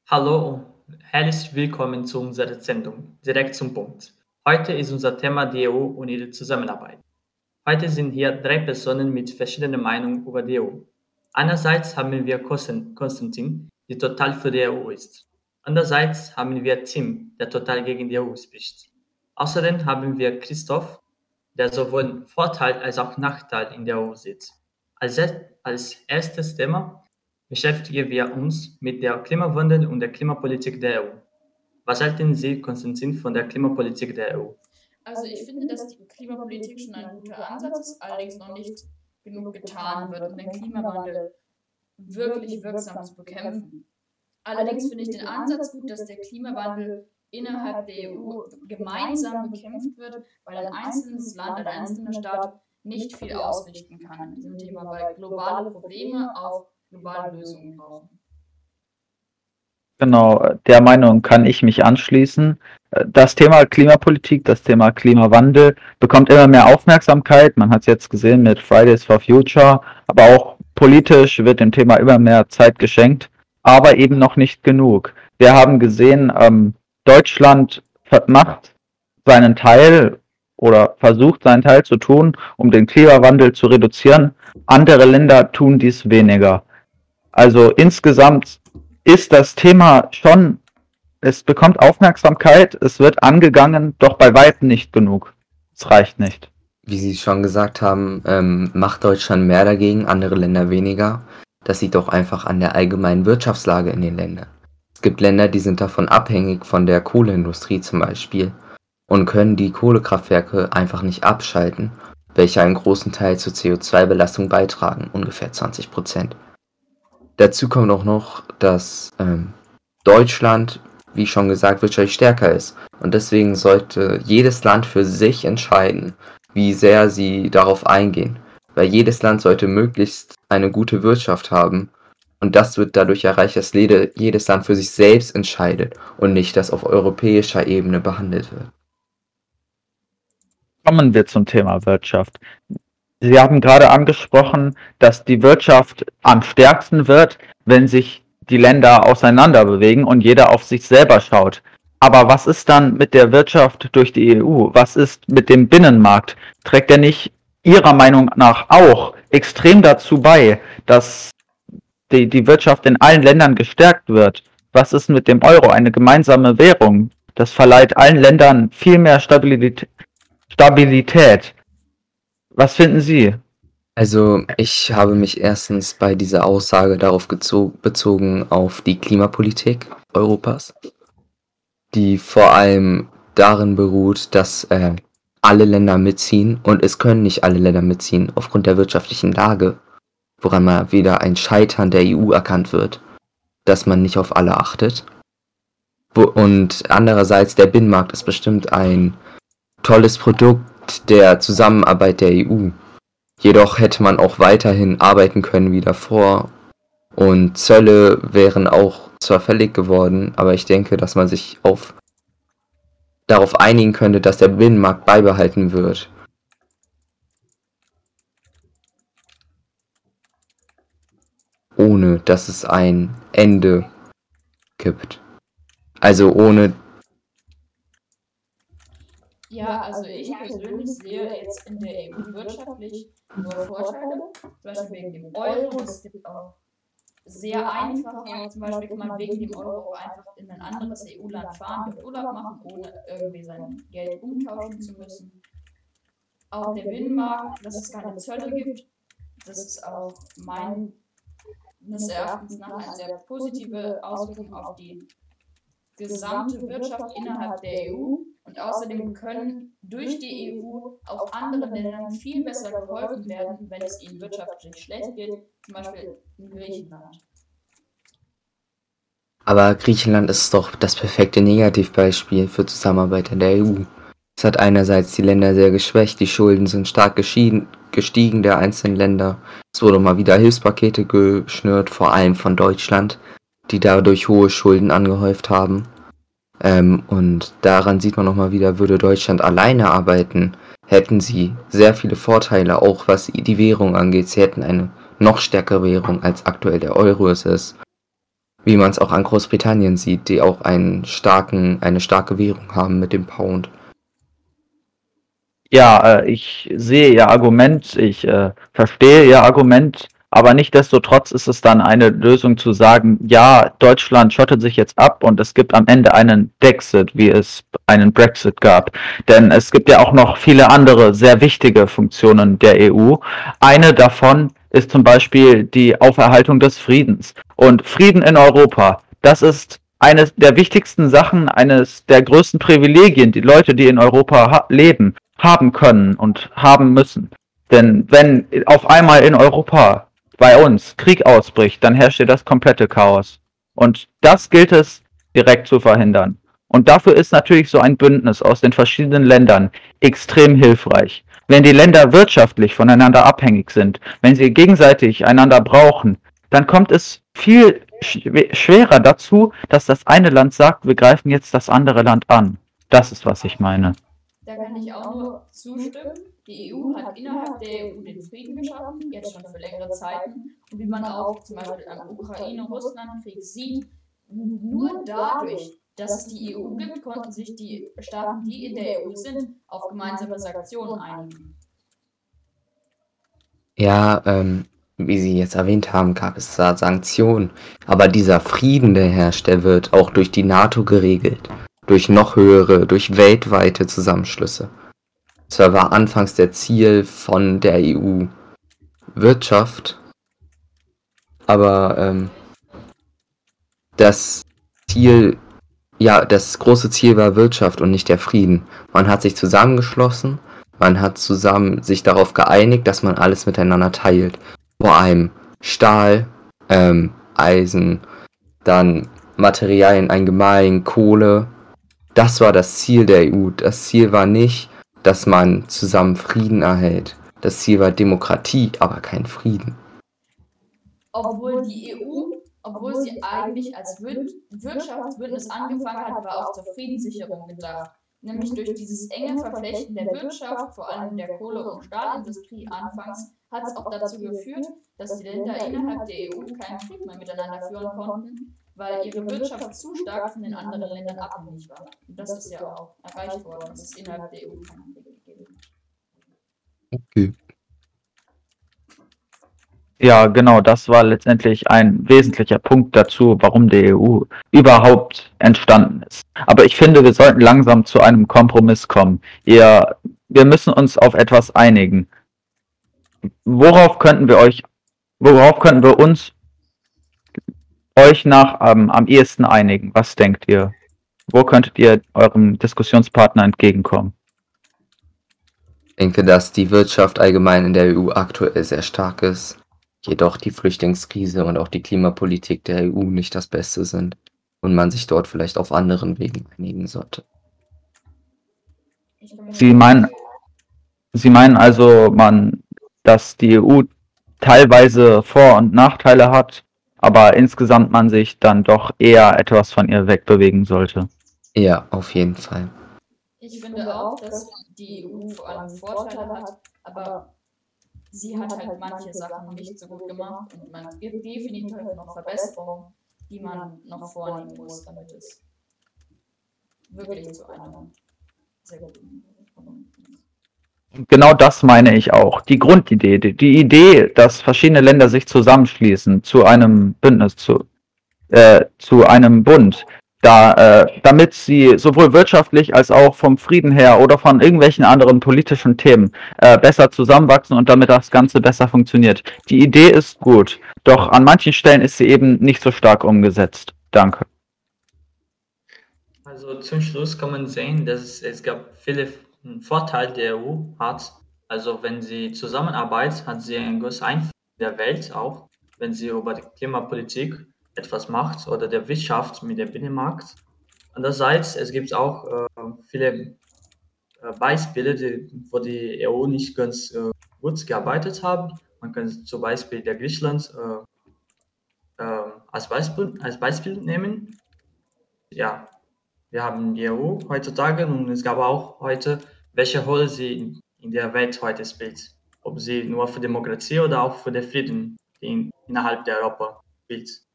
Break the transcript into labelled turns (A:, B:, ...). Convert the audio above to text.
A: Hallo und herzlich willkommen zu unserer Sendung Direkt zum Punkt. Heute ist unser Thema die EU und ihre Zusammenarbeit. Heute sind hier drei Personen mit verschiedenen Meinungen über die EU. Einerseits haben wir Konstantin, der total für die EU ist. Andererseits haben wir Tim, der total gegen die EU spricht. Außerdem haben wir Christoph, der sowohl Vorteil als auch Nachteil in der EU sieht. Als erstes Thema beschäftigen wir uns mit der Klimawandel und der Klimapolitik der EU. Was halten Sie, Konstantin, von der Klimapolitik der EU?
B: Also ich finde, dass die Klimapolitik schon ein guter Ansatz ist, allerdings noch nicht genug getan wird, um den Klimawandel wirklich wirksam zu bekämpfen. Allerdings finde ich den Ansatz gut, dass der Klimawandel innerhalb der EU gemeinsam bekämpft wird, weil ein einzelnes Land, ein einzelner Staat nicht viel ausrichten kann in diesem Thema, weil globale Probleme auch globale Lösungen brauchen.
C: Genau, der Meinung kann ich mich anschließen. Das Thema Klimapolitik, das Thema Klimawandel bekommt immer mehr Aufmerksamkeit. Man hat es jetzt gesehen mit Fridays for Future, aber auch politisch wird dem Thema immer mehr Zeit geschenkt, aber eben noch nicht genug. Wir haben gesehen, Deutschland macht seinen Teil oder versucht seinen Teil zu tun, um den Klimawandel zu reduzieren. Andere Länder tun dies weniger. Also insgesamt ist das Thema schon, es bekommt Aufmerksamkeit, es wird angegangen, doch bei weitem nicht genug. Es reicht nicht.
D: Wie Sie schon gesagt haben, macht Deutschland mehr dagegen, andere Länder weniger. Das liegt auch einfach an der allgemeinen Wirtschaftslage in den Ländern. Es gibt Länder, die sind davon abhängig, von der Kohleindustrie zum Beispiel, und können die Kohlekraftwerke einfach nicht abschalten, welche einen großen Teil zur CO2-Belastung beitragen, ungefähr 20%. Dazu kommt auch noch, dass Deutschland, wie schon gesagt, wirtschaftlich stärker ist. Und deswegen sollte jedes Land für sich entscheiden, wie sehr sie darauf eingehen. Weil jedes Land sollte möglichst eine gute Wirtschaft haben. Und das wird dadurch erreicht, dass jedes Land für sich selbst entscheidet und nicht, dass auf europäischer Ebene behandelt wird.
C: Kommen wir zum Thema Wirtschaft. Sie haben gerade angesprochen, dass die Wirtschaft am stärksten wird, wenn sich die Länder auseinander bewegen und jeder auf sich selber schaut. Aber was ist dann mit der Wirtschaft durch die EU? Was ist mit dem Binnenmarkt? Trägt er nicht Ihrer Meinung nach auch extrem dazu bei, dass die Wirtschaft in allen Ländern gestärkt wird? Was ist mit dem Euro, eine gemeinsame Währung? Das verleiht allen Ländern viel mehr Stabilität. Was finden Sie?
D: Also ich habe mich erstens bei dieser Aussage darauf bezogen auf die Klimapolitik Europas, die vor allem darin beruht, dass alle Länder mitziehen, und es können nicht alle Länder mitziehen aufgrund der wirtschaftlichen Lage, woran mal wieder ein Scheitern der EU erkannt wird, dass man nicht auf alle achtet. Und andererseits, der Binnenmarkt ist bestimmt ein tolles Produkt der Zusammenarbeit der EU. Jedoch hätte man auch weiterhin arbeiten können wie davor, und Zölle wären auch zwar fällig geworden, aber ich denke, dass man sich darauf einigen könnte, dass der Binnenmarkt beibehalten wird. Ohne dass es ein Ende gibt. Also ohne.
B: Ja, also ich persönlich sehe jetzt in der EU wirtschaftlich nur Vorteile, zum Beispiel wegen dem Euro. Es gibt auch sehr einfach, zum Beispiel kann man wegen dem Euro auch einfach in ein anderes EU-Land fahren und Urlaub machen, ohne irgendwie sein Geld umtauschen zu müssen. Auch der Binnenmarkt, dass es keine Zölle gibt, das ist auch meines Erachtens nach eine sehr positive Auswirkung auf die gesamte Wirtschaft innerhalb der EU. Und außerdem können durch die EU auch anderen Ländern viel besser geholfen werden, wenn es ihnen wirtschaftlich schlecht geht, zum Beispiel in Griechenland.
D: Aber Griechenland ist doch das perfekte Negativbeispiel für Zusammenarbeit in der EU. Es hat einerseits die Länder sehr geschwächt, die Schulden sind stark gestiegen der einzelnen Länder. Es wurden mal wieder Hilfspakete geschnürt, vor allem von Deutschland, die dadurch hohe Schulden angehäuft haben. Und daran sieht man nochmal wieder, würde Deutschland alleine arbeiten, hätten sie sehr viele Vorteile, auch was die Währung angeht. Sie hätten eine noch stärkere Währung, als aktuell der Euro es ist. Wie man es auch an Großbritannien sieht, die auch eine starke Währung haben mit dem Pound.
C: Ja, ich sehe Ihr Argument, ich verstehe Ihr Argument, aber nichtsdestotrotz ist es dann eine Lösung zu sagen, ja, Deutschland schottet sich jetzt ab und es gibt am Ende einen Dexit, wie es einen Brexit gab. Denn es gibt ja auch noch viele andere sehr wichtige Funktionen der EU. Eine davon ist zum Beispiel die Auferhaltung des Friedens. Und Frieden in Europa, das ist eines der wichtigsten Sachen, eines der größten Privilegien, die Leute, die in Europa leben, haben können und haben müssen. Denn wenn auf einmal in Europa bei uns Krieg ausbricht, dann herrscht hier das komplette Chaos. Und das gilt es direkt zu verhindern. Und dafür ist natürlich so ein Bündnis aus den verschiedenen Ländern extrem hilfreich. Wenn die Länder wirtschaftlich voneinander abhängig sind, wenn sie gegenseitig einander brauchen, dann kommt es viel schwerer dazu, dass das eine Land sagt, wir greifen jetzt das andere Land an. Das ist, was ich meine.
B: Da kann ich auch nur zustimmen. Die EU hat innerhalb der EU den Frieden geschaffen, jetzt schon für längere Zeiten. Und wie man auch zum Beispiel am Ukraine-Russland-Krieg sieht, nur dadurch, dass es die EU gibt, konnten sich die Staaten, die in der EU sind, auf gemeinsame Sanktionen einigen.
D: Ja, wie Sie jetzt erwähnt haben, gab es da Sanktionen. Aber dieser Frieden, der herrscht, der wird auch durch die NATO geregelt. Durch noch höhere, durch weltweite Zusammenschlüsse. Zwar war anfangs der Ziel von der EU Wirtschaft, aber das große Ziel war Wirtschaft und nicht der Frieden. Man hat sich zusammengeschlossen, man hat zusammen sich darauf geeinigt, dass man alles miteinander teilt. Vor allem Stahl, Eisen, dann Materialien allgemein, Kohle. Das war das Ziel der EU. Das Ziel war nicht, dass man zusammen Frieden erhält. Das Ziel war Demokratie, aber kein Frieden.
B: Obwohl die EU, obwohl sie eigentlich als Wirtschaftsbündnis angefangen hat, war auch zur Friedenssicherung gedacht. Nämlich durch dieses enge Verflechten der Wirtschaft, vor allem der Kohle- und Stahlindustrie anfangs, hat es auch dazu geführt, dass die Länder innerhalb der EU keinen Krieg mehr miteinander führen konnten, weil ihre Wirtschaft zu stark von den anderen Ländern abhängig war. Und das ist ja auch erreicht worden, dass es innerhalb der EU keinen Krieg gegeben hat.
D: Okay.
C: Ja, genau, das war letztendlich ein wesentlicher Punkt dazu, warum die EU überhaupt entstanden ist. Aber ich finde, wir sollten langsam zu einem Kompromiss kommen. Wir müssen uns auf etwas einigen. Worauf könnten wir uns euch nach am ehesten einigen? Was denkt ihr? Wo könntet ihr eurem Diskussionspartner entgegenkommen?
D: Ich denke, dass die Wirtschaft allgemein in der EU aktuell sehr stark ist. Jedoch die Flüchtlingskrise und auch die Klimapolitik der EU nicht das Beste sind und man sich dort vielleicht auf anderen Wegen einigen sollte.
C: Sie meinen also, dass die EU teilweise Vor- und Nachteile hat, aber insgesamt man sich dann doch eher etwas von ihr wegbewegen sollte.
D: Ja, auf jeden Fall.
B: Ich finde auch, dass die EU vor allem Vorteile hat, aber sie hat halt manche Sachen nicht so gut gemacht und man gibt definitiv noch Verbesserungen, die man noch vornehmen muss, damit es wirklich zu einem sehr guten Produkt ist.
C: Genau das meine ich auch. Die Grundidee, die Idee, dass verschiedene Länder sich zusammenschließen zu einem Bündnis, zu einem Bund, damit sie sowohl wirtschaftlich als auch vom Frieden her oder von irgendwelchen anderen politischen Themen besser zusammenwachsen und damit das Ganze besser funktioniert. Die Idee ist gut, doch an manchen Stellen ist sie eben nicht so stark umgesetzt. Danke.
A: Also zum Schluss kann man sehen, dass es gab viele Vorteile der EU hat. Also wenn sie zusammenarbeitet, hat sie einen großen Einfluss in der Welt auch, wenn sie über die Klimapolitik etwas macht oder der Wirtschaft mit dem Binnenmarkt. Andererseits, es gibt auch viele Beispiele, wo die EU nicht ganz gut gearbeitet haben. Man kann zum Beispiel der Griechenland als Beispiel nehmen. Ja, wir haben die EU heutzutage und es gab auch heute, welche Rolle sie in der Welt heute spielt. Ob sie nur für Demokratie oder auch für den Frieden innerhalb der Europa spielt.